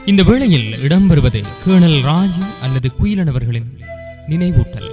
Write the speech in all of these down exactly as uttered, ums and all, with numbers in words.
இந்த வேளையில் இடம்பெறுவது கேர்னல் ராஜு அல்லது குயிலன் அவர்களின் நினைவூட்டல்.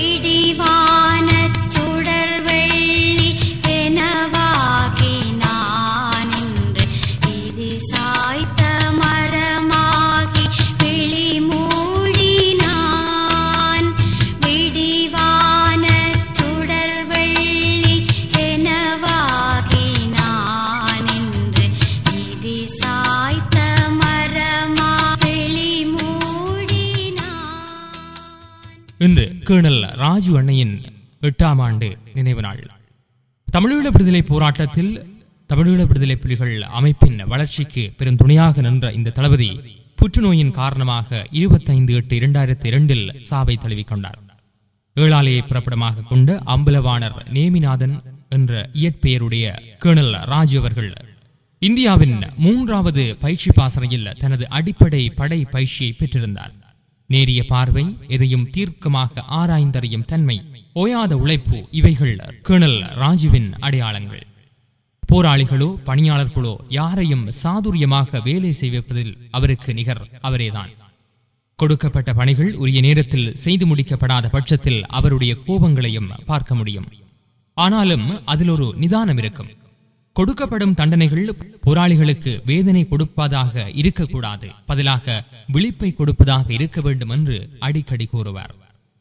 இன்று கேர்னல் ராஜு அண்ணையின் எட்டாம் ஆண்டு நினைவு நாள். தமிழீழ விடுதலை போராட்டத்தில் தமிழீழ விடுதலை புலிகள் அமைப்பின் வளர்ச்சிக்கு பெருந்துணையாக நின்ற இந்த தளபதி புற்றுநோயின் காரணமாக இருபத்தைந்து எட்டு இரண்டாயிரத்தி இரண்டில் சாவை தழுவிக்கொண்டார். ஏழாலையை புறப்படமாக கொண்ட அம்பலவாணர் நேமிநாதன் என்ற இயற்பெயருடைய கேர்னல் ராஜு அவர்கள் இந்தியாவின் மூன்றாவது பயிற்சி பாசறையில் தனது அடிப்படை படை பயிற்சியை பெற்றிருந்தார். நேரிய பார்வை, எதையும் தீர்க்கமாக ஆராய்ந்தறியும் தன்மை, ஓயாத உழைப்பு, இவைகள் கேர்னல் ராஜுவின் அடையாளங்கள். போராளிகளோ பணியாளர்களோ யாரையும் சாதுரியமாக வேலை செய்வதில் அவருக்கு நிகர் அவரேதான். கொடுக்கப்பட்ட பணிகள் உரிய நேரத்தில் செய்து முடிக்கப்படாத பட்சத்தில் அவருடைய கோபங்களையும் பார்க்க முடியும். ஆனாலும் அதில் ஒரு நிதானம் இருக்கும். கொடுக்கப்படும் தண்டனைகள் போராளிகளுக்கு வேதனை கொடுப்பதாக இருக்கக்கூடாது, பதிலாக விழிப்பை கொடுப்பதாக இருக்க வேண்டும் என்று அடிக்கடி கூறுவார்.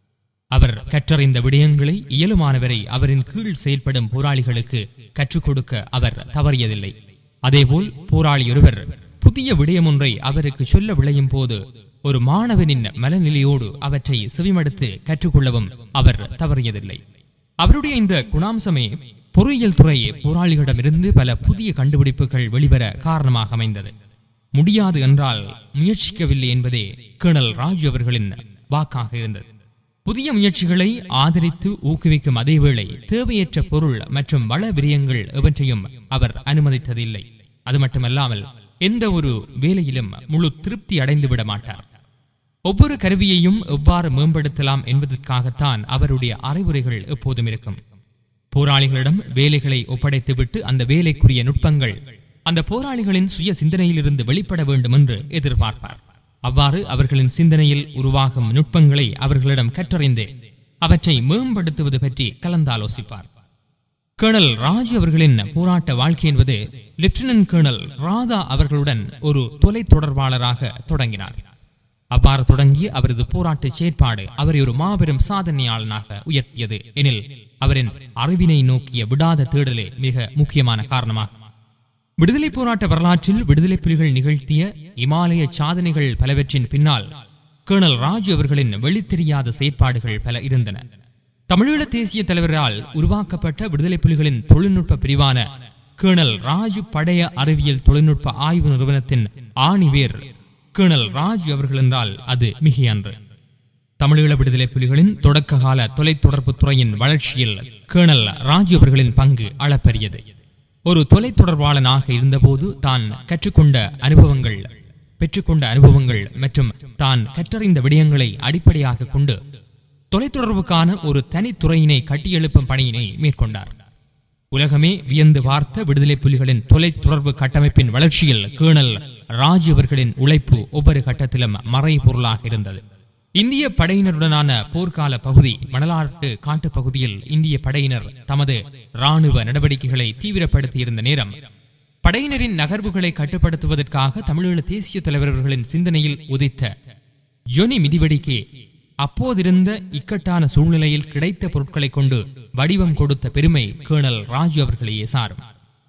அவர் கற்றறிந்த விடயங்களை இயலுமானவரை அவரின் கீழ் செயல்படும் போராளிகளுக்கு கற்றுக் கொடுக்க அவர் தவறியதில்லை. அதேபோல் போராளியொருவர் புதிய விடயம் ஒன்றை அவருக்கு சொல்ல விளையும் போது ஒரு மாணவனின் மனநிலையோடு அவற்றை செவிமடுத்து கற்றுக்கொள்ளவும் அவர் தவறியதில்லை. அவருடைய இந்த குணாம்சமே பொறியியல் துறை போராளிகளிடமிருந்து பல புதிய கண்டுபிடிப்புகள் வெளிவர காரணமாக அமைந்தது. முடியாது என்றால் முயற்சிக்கவில்லை என்பதே கேர்னல் ராஜு அவர்களின் வாக்காக இருந்தது. புதிய முயற்சிகளை ஆதரித்து ஊக்குவிக்கும் அதேவேளை தேவையற்ற பொருள் மற்றும் வள விரயங்கள் எவற்றையும் அவர் அனுமதித்ததில்லை. அது மட்டுமல்லாமல் எந்த ஒரு வேலையிலும் முழு திருப்தி அடைந்து விட மாட்டார். ஒவ்வொரு கருவியையும் எவ்வாறு மேம்படுத்தலாம் என்பதற்காகத்தான் அவருடைய அறிவுரைகள் எப்போதும் இருக்கும். போராளிகளிடம் வேலைகளை ஒப்படைத்துவிட்டு அந்த வேலைக்குரிய நுட்பங்கள் அந்த போராளிகளின் சுய சிந்தனையிலிருந்து வெளிப்பட வேண்டும் என்று எதிர்பார்ப்பார். அவ்வாறு அவர்களின் சிந்தனையில் உருவாகும் நுட்பங்களை அவர்களிடம் கற்றறிந்து அவற்றை மேம்படுத்துவது பற்றி கலந்தாலோசிப்பார். கேர்னல் ராஜு அவர்களின் போராட்ட வாழ்க்கை என்பது லெப்டினன்ட் கேர்னல் ராதா அவர்களுடன் ஒரு தொலை தொடர்பாளராக தொடங்கினார். அவ்வாறு தொடங்கி அவரது போராட்ட செயற்பாடு அவரை ஒரு மாபெரும் சாதனையாளனாக உயர்த்தியது எனில் அவரின் அறிவினை நோக்கிய விடாத தேடலே மிக முக்கியமான காரணமாகும். விடுதலை போராட்ட வரலாற்றில் விடுதலை புலிகள் நிகழ்த்திய இமாலய சாதனைகள் பலவற்றின் பின்னால் கேர்னல் ராஜு அவர்களின் வெளித்தெரியாத செயற்பாடுகள் பல இருந்தன. தமிழீழ தேசிய தலைவரால் உருவாக்கப்பட்ட விடுதலை புலிகளின் தொழில்நுட்ப பிரிவான கேர்னல் ராஜு படைய அறிவியல் தொழில்நுட்ப ஆய்வு நிறுவனத்தின் ஆணிவேர் கேர்னல் ராஜு அவர்கள் என்றால் அது மிகையன்று. தமிழீழ விடுதலை புலிகளின் தொடக்க கால தொலைத்தொடர்பு துறையின் வளர்ச்சியில் கேர்னல் ராஜு அவர்களின் பங்கு அளப்பரியது. ஒரு தொலை தொடர்பாளனாக இருந்தபோது தான் கற்றுக்கொண்ட அனுபவங்கள் பெற்றுக்கொண்ட அனுபவங்கள் மற்றும் தான் கற்றறிந்த விடயங்களை அடிப்படையாக கொண்டு தொலைத்தொடர்புக்கான ஒரு தனித்துறையினை கட்டியெழுப்பும் பணியினை மேற்கொண்டார். உலகமே வியந்து பார்த்த விடுதலை புலிகளின் தொலை தொடர்பு கட்டமைப்பின் வளர்ச்சியில் கேர்னல் ராஜு அவர்களின் உழைப்பு ஒவ்வொரு கட்டத்திலும் மறை பொருளாக இருந்தது. இந்திய படையினருடனான போர்க்கால பகுதி மணலாட்டு காட்டு பகுதியில் இந்திய படையினர் தமது இராணுவ நடவடிக்கைகளை தீவிரப்படுத்தியிருந்த நேரம் படையினரின் நகர்வுகளை கட்டுப்படுத்துவதற்காக தமிழீழ தேசிய தலைவர்களின் சிந்தனையில் உதித்த ஜொனி மிதிவடிக்கு அப்போதிருந்த இக்கட்டான சூழ்நிலையில் கிடைத்த பொருட்களை கொண்டு வடிவம் கொடுத்த பெருமை கேர்னல் ராஜு அவர்களையே சாரும்.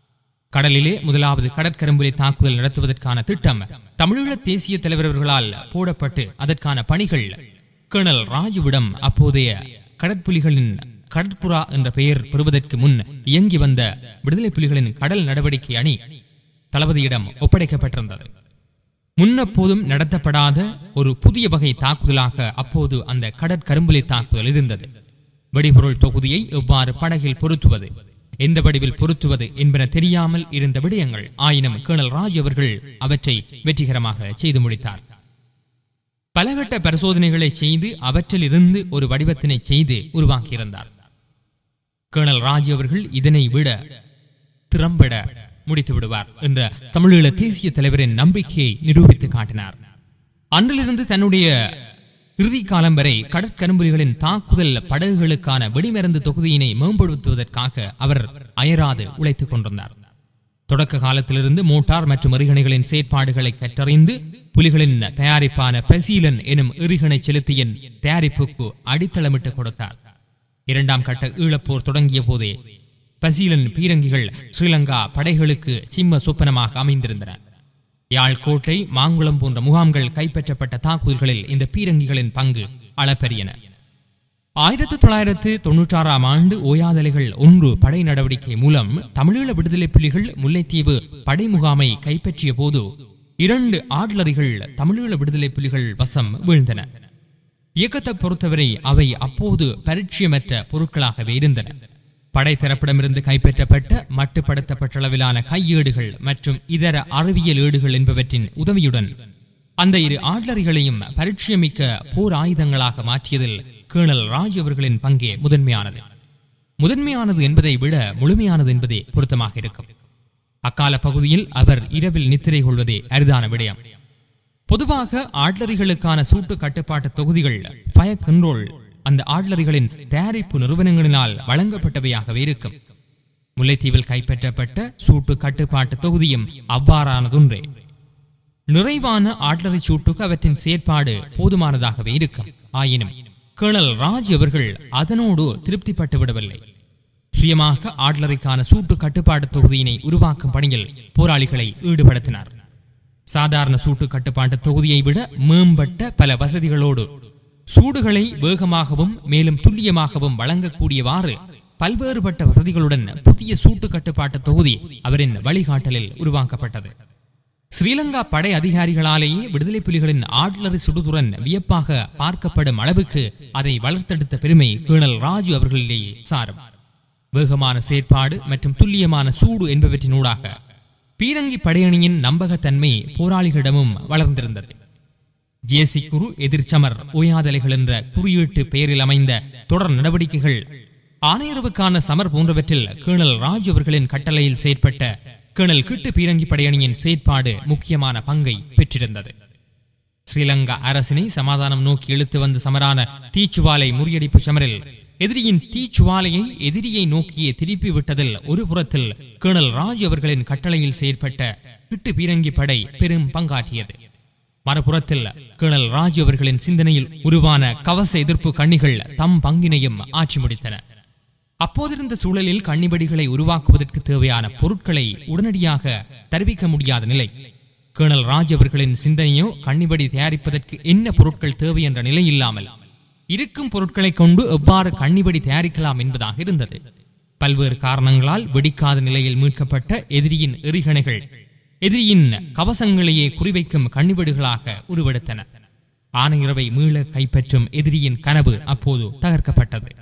கடலிலே முதலாவது கடற்கரும்புலி தாக்குதல் நடத்துவதற்கான திட்டம் தமிழீழ தேசிய தலைவர்களால் போடப்பட்டு அதற்கான பணிகள் கேர்னல் ராஜுவிடம் அப்போதைய கடற்புலிகளின் கடற்புறா என்ற பெயர் பெறுவதற்கு முன் இயங்கி வந்த விடுதலை புலிகளின் கடல் நடவடிக்கை அணி தளபதியிடம் ஒப்படைக்கப்பட்டிருந்தது. முன்னப்போதும் நடத்தப்படாத ஒரு புதிய வகை தாக்குதலாக அப்போது அந்த கடற்கரும்புலி தாக்குதல் இருந்தது. வெடிபொருள் தொகுதியை எவ்வாறு படகில் பொருத்துவது, எந்த வடிவில் பொருத்துவது என்பன தெரியாமல் இருந்த விடயங்கள். ஆயினும் கேர்னல் ராஜு அவர்கள் அவற்றை வெற்றிகரமாக செய்து முடித்தார். பலகட்ட பரிசோதனைகளை செய்து அவற்றில் இருந்து ஒரு வடிவத்தினை செய்து உருவாக்கியிருந்தார். கேர்னல் ராஜு அவர்கள் இதனை விட திறம்பட முடித்து விடுவார் என்ற தமிழீழ தேசிய தலைவரின் நம்பிக்கையை நிரூபித்து காட்டினார். அன்றிலிருந்து தன்னுடைய இறுதி காலம் வரை கடற்கரும்புலிகளின் தாக்குதல் படகுகளுக்கான வெடிமருந்து தொகுதியினை மேம்படுத்துவதற்காக அவர் அயராது உழைத்துக் கொண்டிருந்தார். தொடக்க காலத்திலிருந்து மோட்டார் மற்றும் எறிகணைகளின் செயற்பாடுகளை கற்றறிந்து புலிகளின் தயாரிப்பான பசீலன் எனும் எறிகணை செலுத்தியின் தயாரிப்புக்கு அடித்தளமிட்டு கொடுத்தார். இரண்டாம் கட்ட ஈழப்போர் தொடங்கிய போதே பசீலன் பீரங்கிகள் ஸ்ரீலங்கா படைகளுக்கு சிம்ம சொப்பனமாக அமைந்திருந்தன. யாழ் கோட்டை, மாங்குளம் போன்ற முகாம்கள் கைப்பற்றப்பட்ட தாக்குதல்களில் இந்த பீரங்கிகளின் பங்கு அளப்பரியன. ஆயிரத்தி தொள்ளாயிரத்து தொன்னூற்றி ஆறாம் ஆண்டு ஓயாதலைகள் ஒன்று படை நடவடிக்கை மூலம் தமிழீழ விடுதலை புலிகள் முல்லைத்தீவு படை முகாமை கைப்பற்றிய போது இரண்டு ஆட்லரிகள் தமிழீழ விடுதலை புலிகள் வசம் வீழ்ந்தன. இயக்கத்தை பொறுத்தவரை அவை அப்போது பரிட்சயமற்ற பொருட்களாகவே இருந்தன. படை தரப்பிடமிருந்து கைப்பற்றப்பட்ட மட்டுப்படுத்தப்பட்ட அளவிலான கையேடுகள் மற்றும் இதர அறிவியல் ஏடுகள் என்பவற்றின் உதவியுடன் அந்த இரு ஆட்லரிகளையும் பரிட்சயமிக்க போர் ஆயுதங்களாக மாற்றியதில் கேர்னல் ராஜ் அவர்களின் பங்கே முதன்மையானது. முதன்மையானது என்பதை விட முழுமையானது என்பதே பொருத்தமாக இருக்கும். அக்கால பகுதியில் அவர் இரவில் நித்திரை கொள்வதே அரிதான விடயம். பொதுவாக ஆட்லரிகளுக்கான சூட்டு கட்டுப்பாட்டு தொகுதிகள் ஃபயர் கண்ட்ரோல் அந்த ஆட்லரிகளின் தயாரிப்பு நிறுவனங்களினால் வழங்கப்பட்டவையாகவே இருக்கும். முல்லைத்தீவில் கைப்பற்றப்பட்ட சூட்டு கட்டுப்பாட்டு தொகுதியும் அவ்வாறானதொன்றே. நிறைவான ஆட்லரி சூட்டுக்கு அவற்றின் செயற்பாடு போதுமானதாகவே இருக்கும். ஆயினும் கேர்னல் ராஜ் அவர்கள் அதனோடு திருப்திப்பட்டு விடவில்லை. சுயமாக ஆட்லரிக்கான சூட்டு கட்டுப்பாட்டு தொகுதியினை உருவாக்கும் பணியில் போராளிகளை ஈடுபடுத்தினார். சாதாரண சூட்டு கட்டுப்பாட்டு தொகுதியை விட மேம்பட்ட பல வசதிகளோடு சூடுகளை வேகமாகவும் மேலும் துல்லியமாகவும் வழங்கக்கூடியவாறு பல்வேறுபட்ட வசதிகளுடன் புதிய சூட்டு கட்டுப்பாட்டு தொகுதி அவரின் வழிகாட்டலில் உருவாக்கப்பட்டது. ஸ்ரீலங்கா படை அதிகாரிகளாலேயே விடுதலை புலிகளின் ஆட்லரி சுடுதுறன் வியப்பாக பார்க்கப்படும் அளவுக்கு அதை வளர்த்தெடுத்த பெருமை கேர்னல் ராஜு அவர்களிலேயே சாரும். வேகமான செயற்பாடு மற்றும் துல்லியமான சூடு என்பவற்றினூடாக பீரங்கி படையணியின் நம்பகத்தன்மை போராளிகளிடமும் வளர்ந்திருந்தது. ஜேசி குரு, எதிர்ச்சமர், ஓயாதலைகள் என்ற குறியீட்டு பெயரில் அமைந்த தொடர் நடவடிக்கைகள், ஆணையரவுக்கான சமர் போன்றவற்றில் கேர்னல் ராஜ் அவர்களின் கட்டளையில் செயற்பட்ட கேர்னல் கிட்டு பீரங்கி படையணியின் செயற்பாடு முக்கியமான பங்கை பெற்றிருந்தது. ஸ்ரீலங்கா அரசினை சமாதானம் நோக்கி இழுத்து வந்த சமரான தீச்சுவாலை முறியடிப்பு சமரில் எதிரியின் தீச்சுவாலையை எதிரியை நோக்கியே திருப்பி விட்டதில் ஒரு புறத்தில் கேர்னல் ராஜ் அவர்களின் கட்டளையில் செயற்பட்ட கிட்டு பீரங்கி படை பெரும் பங்காற்றியது. மறுபுறத்தில் கேர்னல் ராஜ் அவர்களின் சிந்தனையில் உருவான கவச எதிர்ப்பு கண்ணிகள் தம் பங்கினையும் ஆட்சி முடித்தன. அப்போதிருந்த சூழலில் கண்ணிவடிகளை உருவாக்குவதற்கு தேவையான பொருட்களை உடனடியாக தெரிவிக்க முடியாத நிலை. கேர்னல் ராஜ் அவர்களின் சிந்தனையோ கண்ணிவடி தயாரிப்பதற்கு என்ன பொருட்கள் தேவை என்ற நிலை இல்லாமல் இருக்கும் பொருட்களை கொண்டு எவ்வாறு கண்ணிவடி தயாரிக்கலாம் என்பதாக இருந்தது. பல்வேறு காரணங்களால் வெடிக்காத நிலையில் மீட்கப்பட்ட எதிரியின் எறிகணைகள் எதிரியின் கவசங்களையே குறிவைக்கும் கண்ணிவடிகளாக உருவெடுத்தன. ஆனையிறவை மீள கைப்பற்றும் எதிரியின் கனவு அப்போது தகர்க்கப்பட்டது.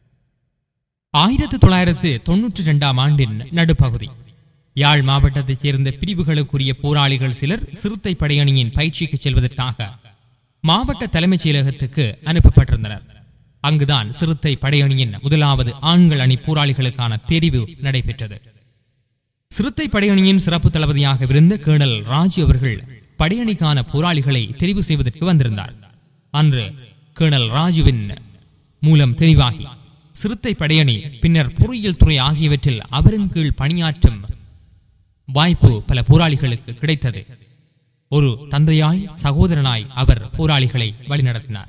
ஆயிரத்தி தொள்ளாயிரத்து தொன்னூற்றி இரண்டாம் ஆண்டின் நடுப்பகுதி யாழ் மாவட்டத்தைச் சேர்ந்த பிரிவுகளுக்குரிய போராளிகள் சிலர் சிறுத்தை படையணியின் பயிற்சிக்கு செல்வதற்காக மாவட்ட தலைமைச் செயலகத்துக்கு அனுப்பப்பட்டிருந்தனர். அங்குதான் சிறுத்தை படையணியின் முதலாவது ஆண்கள் அணி போராளிகளுக்கான தெரிவு நடைபெற்றது. சிறுத்தை படையணியின் சிறப்பு தளபதியாக இருந்த கேர்னல் ராஜு அவர்கள் படையணிக்கான போராளிகளை தெரிவு செய்வதற்கு வந்திருந்தார். அன்று கேர்னல் ராஜுவின் மூலம் தெரிவாகி சிறுத்தை படையணி பின்னர் பொறியியல் துறை ஆகியவற்றில் அவரின் கீழ் பணியாற்றும் வாய்ப்பு பல போராளிகளுக்கு கிடைத்தது. ஒரு தந்தையாய் சகோதரனாய் அவர் போராளிகளை வழிநடத்தினார்.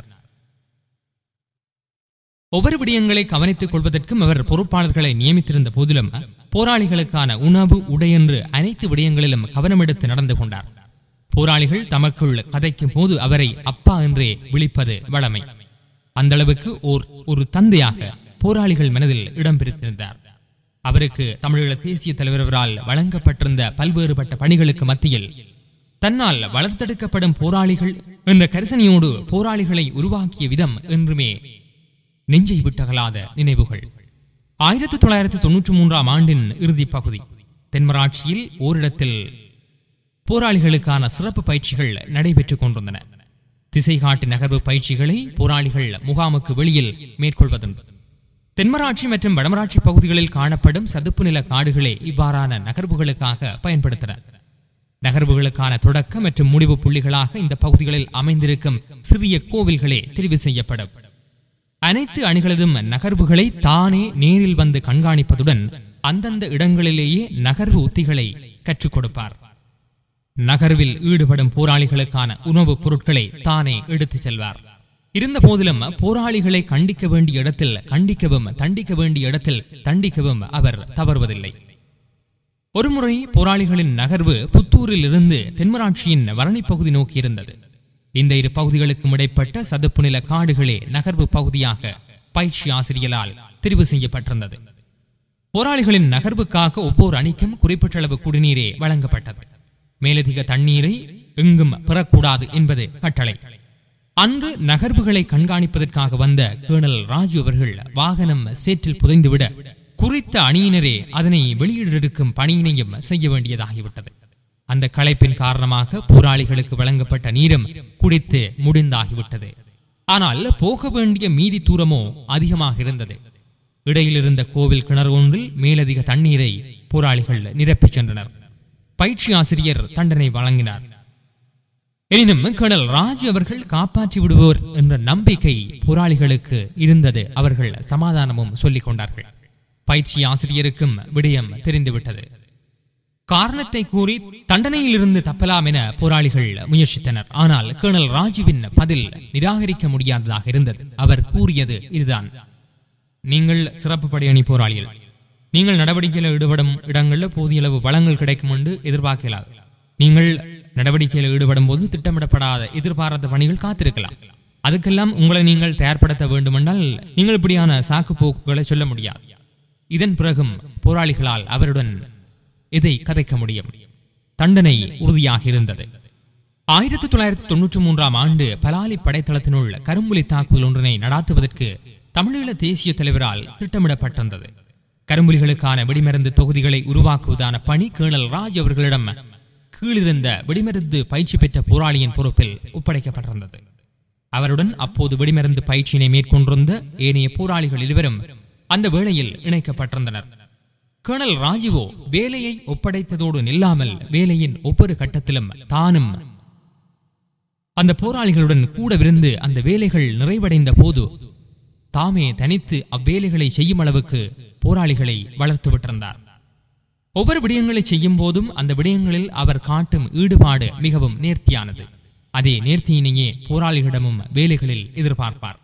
ஒவ்வொரு விடயங்களை கவனித்துக் கொள்வதற்கும் அவர் பொறுப்பாளர்களை நியமித்திருந்த போதிலும் போராளிகளுக்கான உணவு, உடை என்று அனைத்து விடயங்களிலும் கவனமெடுத்து நடந்து கொண்டார். போராளிகள் தமக்குள் கதைக்கும் போது அவரை அப்பா என்றே விழிப்பது வழமை. அந்த அளவுக்கு ஓர் ஒரு தந்தையாக போராளிகள் மனதில் இடம் பிடித்திருந்தார். அவருக்கு தமிழீழ தேசிய தலைவரால் வழங்கப்பட்டிருந்த பல்வேறுபட்ட பணிகளுக்கு மத்தியில் தன்னால் வளர்த்தெடுக்கப்படும் போராளிகள் என்ற கரிசனையோடு போராளிகளை உருவாக்கிய விதம் என்றுமே நெஞ்சை விட்டகலாத நினைவுகள். ஆயிரத்தி தொள்ளாயிரத்தி தொன்னூற்றி மூன்றாம் ஆண்டின் இறுதி பகுதி தென்மராட்சியில் ஓரிடத்தில் போராளிகளுக்கான சிறப்பு பயிற்சிகள் நடைபெற்றுக் கொண்டிருந்தன. திசை காட்டு நகர்வு பயிற்சிகளை போராளிகள் முகாமுக்கு வெளியில் மேற்கொள்வதுண்டு. தென்மராட்சி மற்றும் வடமராட்சி பகுதிகளில் காணப்படும் சதுப்பு நில காடுகளே இவ்வாறான நகர்வுகளுக்காக பயன்படுத்தின. நகர்வுகளுக்கான தொடக்க மற்றும் முடிவு புள்ளிகளாக இந்த பகுதிகளில் அமைந்திருக்கும் சிறிய கோவில்களே தெரிவு செய்யப்படும். அனைத்து அணிகளதும் நகர்வுகளை தானே நேரில் வந்து கண்காணிப்பதுடன் அந்தந்த இடங்களிலேயே நகர்வு உத்திகளை கற்றுக் கொடுப்பார். நகர்வில் ஈடுபடும் போராளிகளுக்கான உணவுப் பொருட்களை தானே எடுத்துச் செல்வார். இருந்த போதிலும் போராளிகளை கண்டிக்க வேண்டிய இடத்தில் கண்டிக்கவும் தண்டிக்க வேண்டிய இடத்தில் தண்டிக்கவும் அவர் தவறுவதில்லை. ஒருமுறை போராளிகளின் நகர்வு புத்தூரில் இருந்து தென்மராட்சியின் வரணி பகுதி நோக்கி இருந்தது. இந்த இரு பகுதிகளுக்கும் இடைப்பட்ட சதுப்பு நில காடுகளே நகர்வு பகுதியாக பயிற்சி ஆசிரியரால் தெரிவு செய்யப்பட்டிருந்தது. போராளிகளின் நகர்வுக்காக ஒவ்வொரு அணிக்கும் குறிப்பிட்ட அளவு குடிநீரே வழங்கப்பட்டது. மேலதிக தண்ணீரை எங்கும் பெறக்கூடாது என்பது கட்டளை. அன்று நகர்வுகளை கண்காணிப்பதற்காக வந்த கேர்னல் ராஜு அவர்கள் வாகனம் சேற்றில் புதைந்துவிட குறித்த அணியினரே அதனை வெளியிடெடுக்கும் பணியினையும் செய்ய வேண்டியதாகிவிட்டது. அந்த களைப்பின் காரணமாக போராளிகளுக்கு வழங்கப்பட்ட நீரும் குடித்து முடிந்தாகிவிட்டது. ஆனால் போக வேண்டிய மீதி தூரமோ அதிகமாக இருந்தது. இடையில் இருந்த கோவில் கிணறு ஒன்றில் மேலதிக தண்ணீரை போராளிகள் நிரப்பிச் சென்றனர். பயிற்சி ஆசிரியர் தண்டனை வழங்கினார். எனினும் கேர்னல் ராஜு அவர்கள் காப்பாற்றி விடுவோர் என்ற நம்பிக்கை போராளிகளுக்கு இருந்தது. அவர்கள் சமாதானமும் சொல்லிக் கொண்டார்கள். பயிற்சி ஆசிரியருக்கும் விடயம் தெரிந்துவிட்டது. காரணத்தை கூறி தண்டனையில் இருந்து தப்பலாம் என போராளிகள் முயற்சித்தனர். ஆனால் கேர்னல் ராஜுவின் பதில் நிராகரிக்க முடியாததாக இருந்தது. அவர் கூறியது இதுதான்: நீங்கள் சிறப்பு படையணி போராளிகள், நீங்கள் நடவடிக்கையில் ஈடுபடும் இடங்களில் போதிய அளவு வளங்கள் கிடைக்கும் என்று எதிர்பார்க்கலாம். நீங்கள் நடவடிக்கையில் ஈடுபடும் போது திட்டமிடப்படாத எதிர்பாராத பணிகள் காத்திருக்கலாம். அதுக்கெல்லாம் உங்களை நீங்கள் தயார்படுத்த வேண்டுமென்றால் நீங்கள் இப்படியான சாக்கு போக்குகளை சொல்ல முடியாது. இதன் பிறகும் போராளிகளால் அவருடன் இதை கதைக்க முடியும். தண்டனை உறுதியாக இருந்தது. ஆயிரத்தி தொள்ளாயிரத்தி தொன்னூற்றி மூன்றாம் ஆண்டு பலாலி படைத்தளத்தினுள் கரும்புலி தாக்குதல் ஒன்றினை நடாத்துவதற்கு தமிழீழ தேசிய தலைவரால் திட்டமிடப்பட்டிருந்தது. கரும்புலிகளுக்கான வெடிமருந்து தொகுதிகளை உருவாக்குவதான பணி கேர்னல் ராஜ் அவர்களிடம் கீழிருந்த வெடிமருந்து பயிற்சி பெற்ற போராளியின் பொறுப்பில் ஒப்படைக்கப்பட்டிருந்தது. அவருடன் அப்போது வெடிமருந்து பயிற்சியினை மேற்கொண்டிருந்த ஏனைய போராளிகள் இருவரும் அந்த வேளையில் இணைக்கப்பட்டிருந்தனர். கேர்னல் ராஜுவோ வேலையை ஒப்படைத்ததோடு நில்லாமல் வேலையின் ஒவ்வொரு கட்டத்திலும் தானும் அந்த போராளிகளுடன் கூடவிருந்து அந்த வேலைகள் நிறைவடைந்த போது தாமே தனித்து அவ்வேலைகளை செய்யும் அளவுக்கு போராளிகளை வளர்த்து விட்டிருந்தார். ஒவ்வொரு விடயங்களை செய்யும் போதும் அந்த விடயங்களில் அவர் காட்டும் ஈடுபாடு மிகவும் நேர்த்தியானது. அதே நேர்த்தியினையே போராளிகளிடமும் வேலைகளில் எதிர்பார்ப்பார்.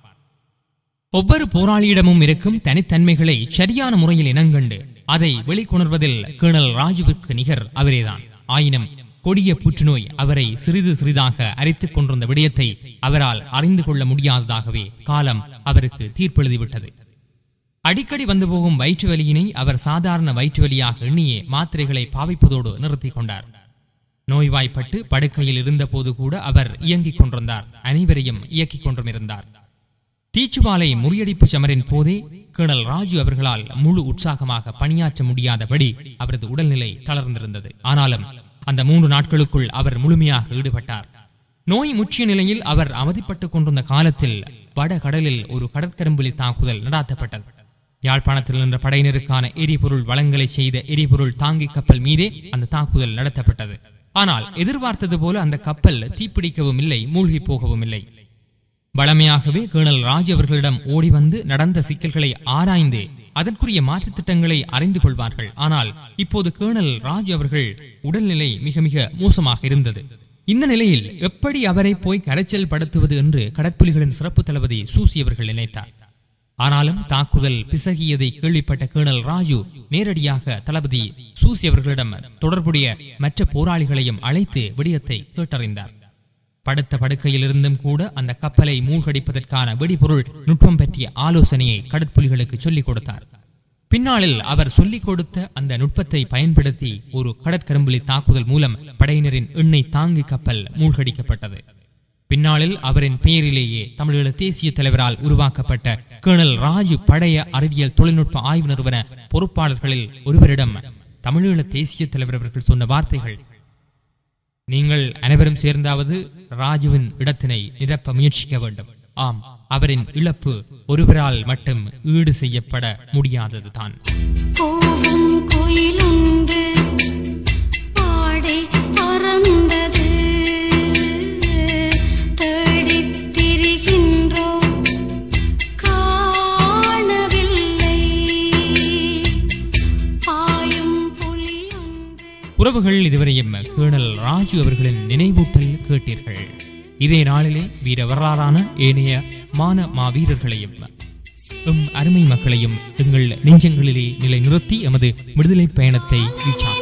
ஒவ்வொரு போராளியிடமும் இருக்கும் தனித்தன்மைகளை சரியான முறையில் இனங்கண்டு அதை வெளிக்கொணர்வதில் கேர்னல் ராஜுவிற்கு நிகர் அவரேதான். ஆயினும் கொடிய புற்றுநோய் அவரை சிறிது சிறிதாக அரித்துக் கொண்டிருந்த விடயத்தை அவரால் அறிந்து கொள்ள முடியாததாகவே காலம் அவருக்கு தீர்ப்பெழுதிவிட்டது. அடிக்கடி வந்து போகும் வயிற்று வலியினை அவர் சாதாரண வயிற்று வலியாக எண்ணியே மாத்திரைகளை பாவிப்பதோடு நிறுத்தி கொண்டார். நோய்வாய்ப்பட்டு படுக்கையில் இருந்த போது கூட அவர் இயங்கிக் கொண்டிருந்தார். அனைவரையும் இயக்கிக் கொண்டும் இருந்தார். தீச்சுவாலை முறியடிப்பு சமரின் போதே கேர்னல் ராஜு அவர்களால் முழு உற்சாகமாக பணியாற்ற முடியாதபடி அவரது உடல்நிலை தளர்ந்திருந்தது. ஆனாலும் அந்த மூன்று நாட்களுக்குள் அவர் முழுமையாக ஈடுபட்டார். நோய் முற்றிய நிலையில் அவர் அவதிப்பட்டுக் கொண்டிருந்த காலத்தில் வடகடலில் ஒரு கடற்கரும்புலி தாக்குதல் நடாத்தப்பட்டது. யாழ்ப்பாணத்தில் நின்ற படையினருக்கான எரிபொருள் வளங்களை செய்த எரிபொருள் தாங்கி கப்பல் மீதே அந்த தாக்குதல் நடத்தப்பட்டது. ஆனால் எதிர்பார்த்தது போல அந்த கப்பல் தீப்பிடிக்கவும் இல்லை, மூழ்கி போகவும் இல்லை. வளமையாகவே கேர்னல் ராஜ் அவர்களிடம் ஓடி வந்து நடந்த சிக்கல்களை ஆராய்ந்து அதற்குரிய மாற்று திட்டங்களை அறிந்து கொள்வார்கள். ஆனால் இப்போது கேர்னல் ராஜ் அவர்கள் உடல்நிலை மிக மிக மோசமாக இருந்தது. இந்த நிலையில் எப்படி அவரை போய் கரைச்சல் படுத்துவது என்று கடற்புலிகளின் சிறப்பு தளபதி சூசி அவர்கள் நினைத்தார். ஆனாலும் தாக்குதல் பிசகியதை கேள்விப்பட்ட கேர்னல் ராஜு நேரடியாக தளபதி சூசி அவர்களிடம் தொடர்புடைய மற்ற போராளிகளையும் அழைத்து விடயத்தை கேட்டறிந்தார். படுத்த படுக்கையில் இருந்தும் கூட அந்த கப்பலை மூழ்கடிப்பதற்கான வெடிபொருள் நுட்பம் பற்றிய ஆலோசனையை கடற்புலிகளுக்கு சொல்லிக் கொடுத்தார். பின்னாளில் அவர் சொல்லிக் கொடுத்த அந்த நுட்பத்தை பயன்படுத்தி ஒரு கடற்கரும்புலி தாக்குதல் மூலம் படையினரின் எண்ணெய் தாங்கி கப்பல் மூழ்கடிக்கப்பட்டது. பின்னாளில் அவரின் பெயரிலேயே தமிழீழ தேசிய தலைவரால் உருவாக்கப்பட்ட கேர்னல் ராஜு படைய அறிவியல் தொழில்நுட்ப ஆய்வு நிறுவன பொறுப்பாளர்களில் ஒருவரிடம் தமிழீழ தேசிய தலைவர் அவர்கள் சொன்ன வார்த்தைகள்: நீங்கள் அனைவரும் சேர்ந்தாவது ராஜுவின் இடத்தினை நிரப்ப முயற்சிக்க வேண்டும். ஆம், அவரின் இழப்பு ஒருவரால் மட்டும் ஈடு செய்யப்பட முடியாததுதான். உறவுகள், இதுவரையும் கேர்னல் ராஜு அவர்களின் நினைவூட்டல் கேட்டீர்கள். இதே நாளிலே வீர வரலாறான ஏனைய மான மாவீரர்களையும் எம் அருமை மக்களையும் எங்கள் நெஞ்சங்களிலே நிலை நிறுத்தி எமது விடுதலை பயணத்தை வீச்சார்.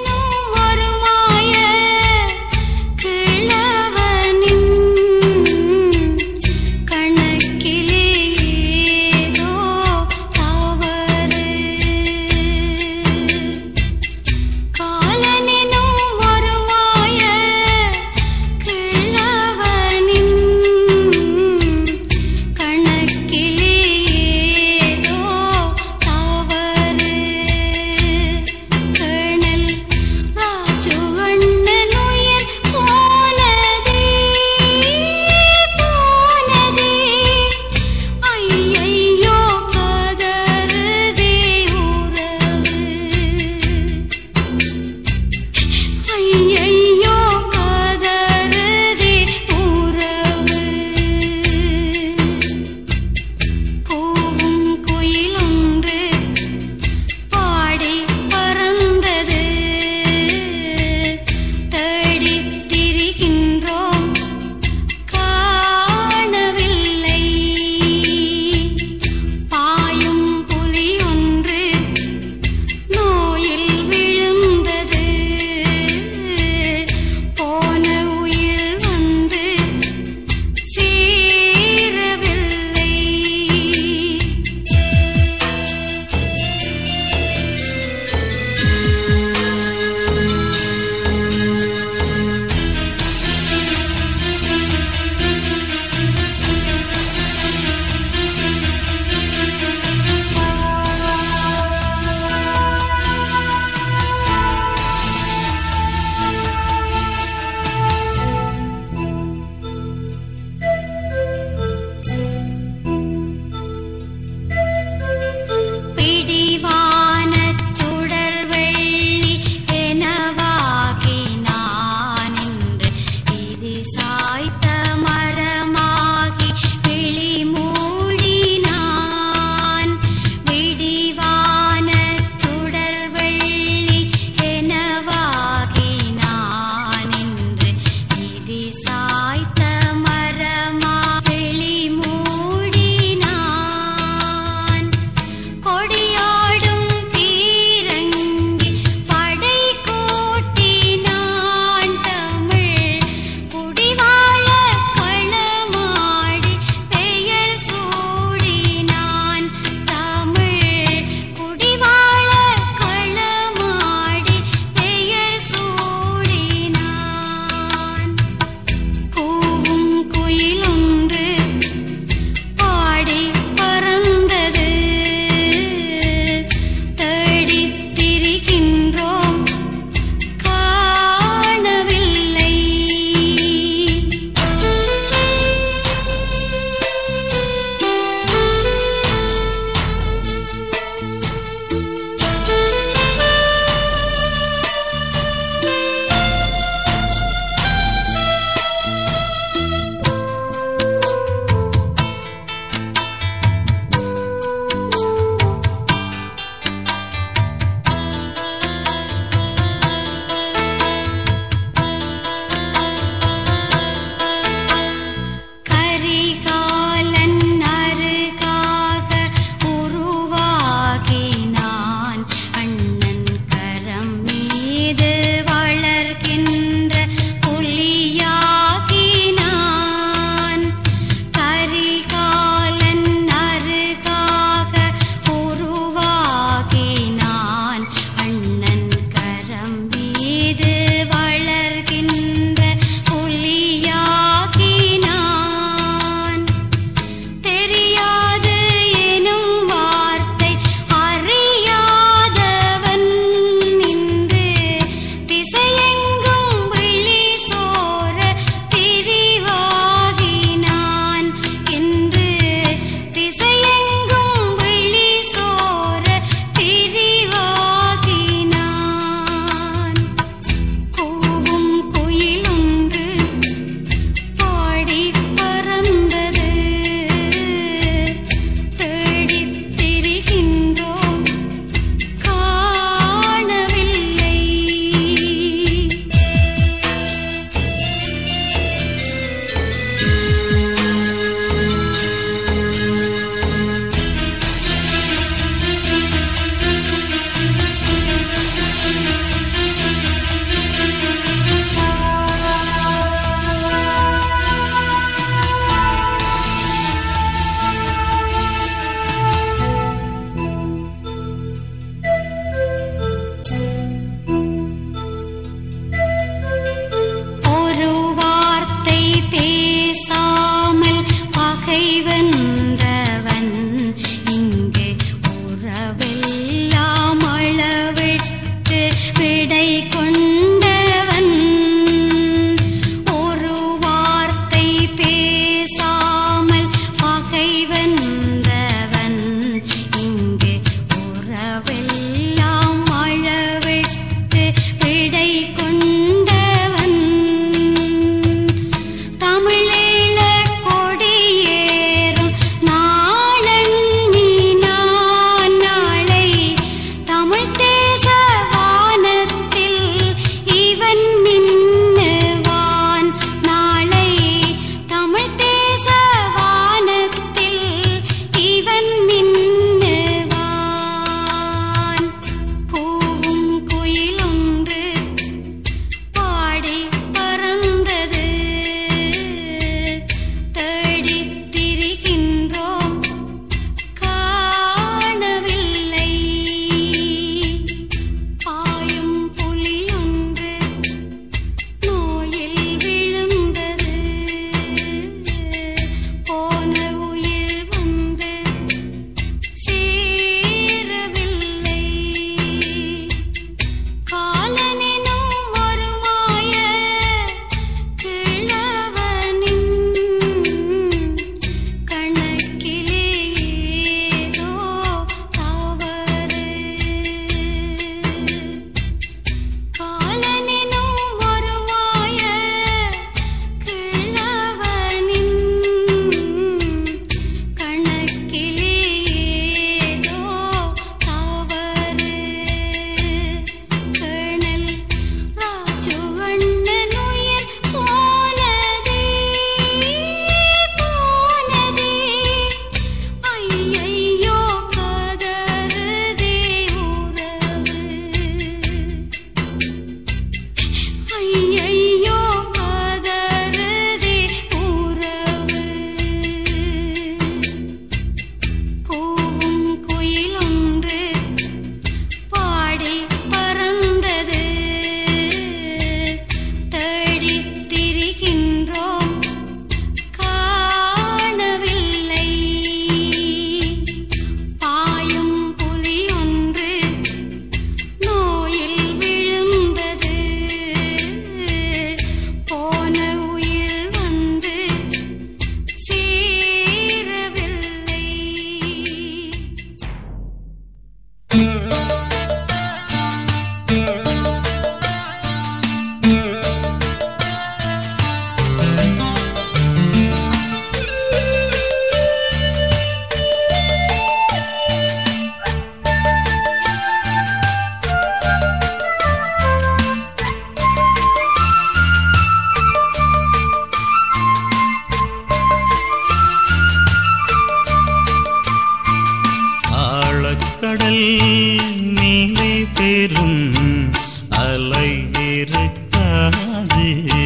ஆழக்கடல் மேலே பெரும் அலை இருக்காது.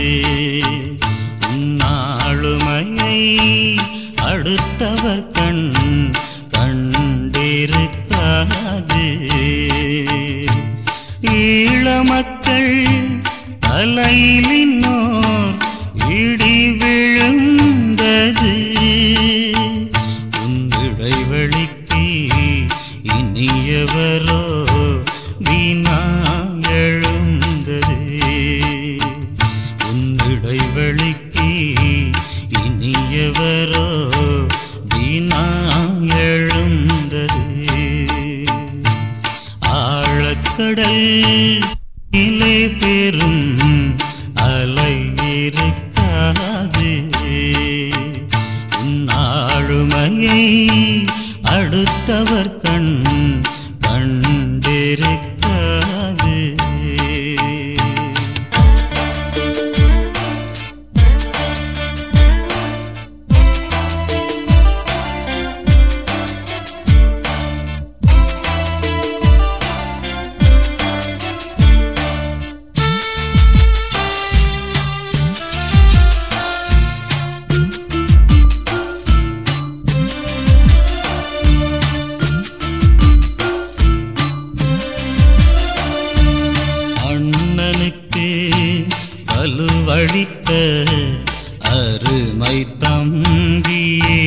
உன்னாளுமையை அடுத்தவர் கண் கண்டிருக்காது. ஈழமக்கள் தலையில் இன்னோர் இடி விழுந்தது. உன் இடைவெளிக்கு இனியவரோ வீணா எழுந்தது. உன் இடைவெளிக்கு இனியவரோ வீணா எழுந்தது. ஆழக்கடல் இலே பெரும் அலை இருக்காது. உன் ஆளுமையை அடுத்தவர் கண் கண்டிருக்காது. வழித்த அருமை தம்பியே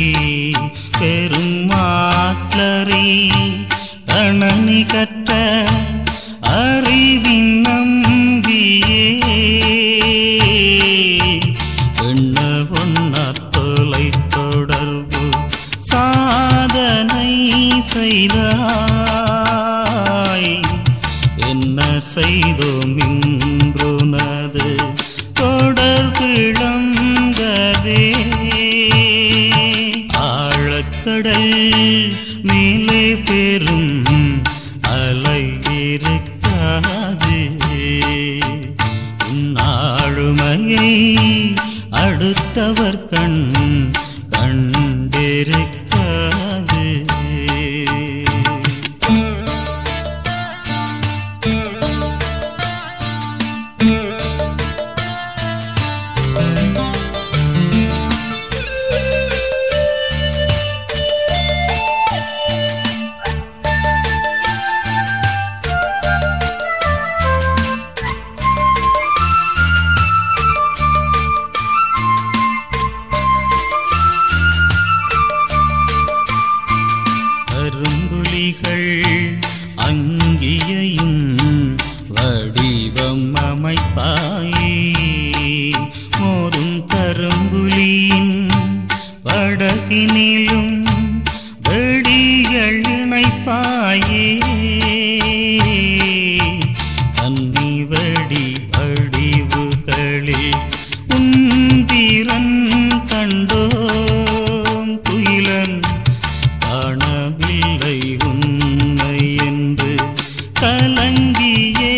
பெருமாற்றரை கணனி கற்ற அறிவின் நம்பியே எண்ண ஒன்னார் தொலை தொடர்பு சாதனை செய்தாய். என்ன செய்தோம் இன்றுனது தொடர்பிழந்ததே. ஆழக்கடல் மேலே பெரும் அலை இருக்காது. உன் ஆளுமையை அடுத்தவர் கண் கண்டிருக்காது. கரும்புலிகள் அங்கியையும் வடிவம் அமைப்பாயே. மோதும் கரும்புலியின் படகினிலும் வெடிகள் இணைப்பாயே. கன்னி வடி வடிவுகளில் உந்திரன் கண்டோம். குயிலன் காணவில்லை உன்னை என்று கலங்கியே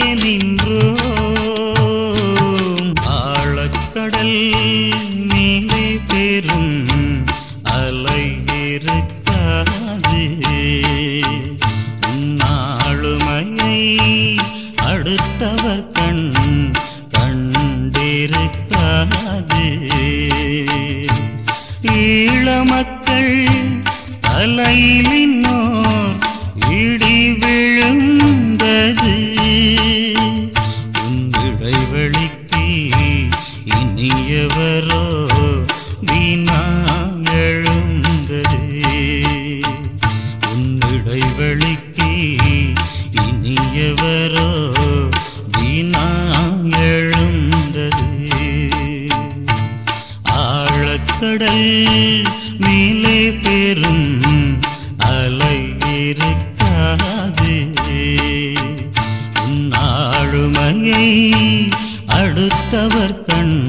நின்றோம். ஆழக்கடல் மேலே பெரும் அலை இருக்காது. உன்னாளுமையை அடுத்தவர் கண் கண்டிருக்காது. ஈழமக்கள் தலையில் இன்னோர் இடி விழுந்தது. உன் இடைவெளிக்கு இனியவரோ வீணா எழுந்தது. உன் இடைவெளிக்கு இனியவரோ வீணா எழுந்தது. ஆழக்கடல் மேலே பெரும் அலை இருக்காது. உன் ஆளுமையை அடுத்தவர் கண்